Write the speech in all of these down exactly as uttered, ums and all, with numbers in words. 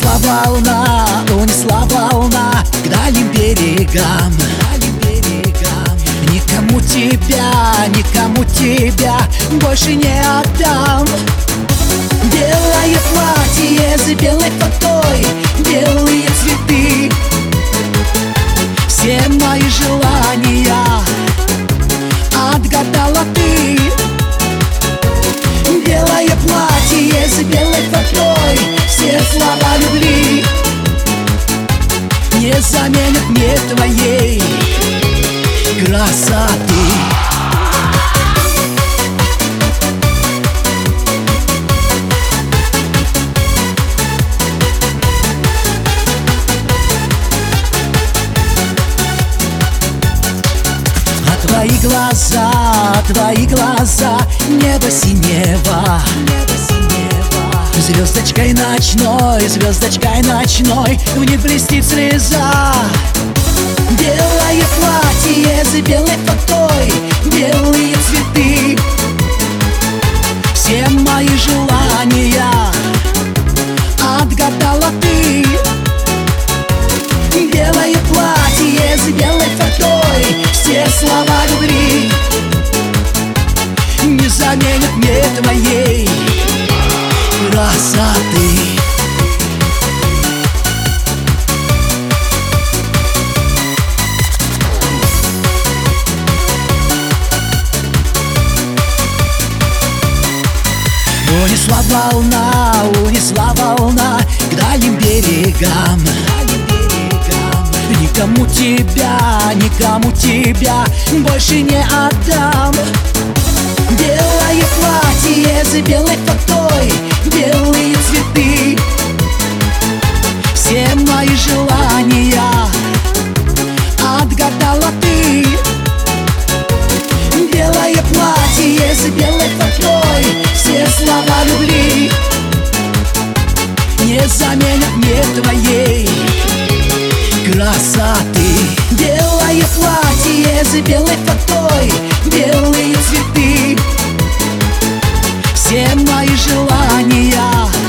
Унесла волна, унесла волна к дальним берегам. Никому тебя, никому тебя больше не отдам. Белое платье с белой фатой, белые цветы, все мои желания отгадала ты. Белое платье с белой фатой, все слова любви не заменят мне твоей красоты. Твои глаза, твои глаза, небо синего, небо синего. Звездочкой ночной, звездочкой ночной в них блестит слеза. Белое платье с белой фатой, белые цветы, все мои желания отгадала ты. Белое платье с белой фатой, все слова любви не заменят мне твоей красоты. Унесла волна, унесла волна к дальним берегам. Никому тебя, никому тебя больше не отдам. Белое платье с белой фатой, белые цветы, все мои желания отгадала ты. Белое платье с белой фатой, все слова любви не заменят мне твоей красоты. Белое платье с белой фатой, белые цветы, все мои желания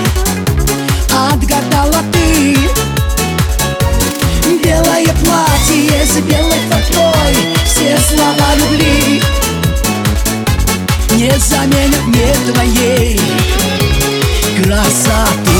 отгадала ты. Белое платье с белой фатой, все слова любви не заменят мне твоей красоты.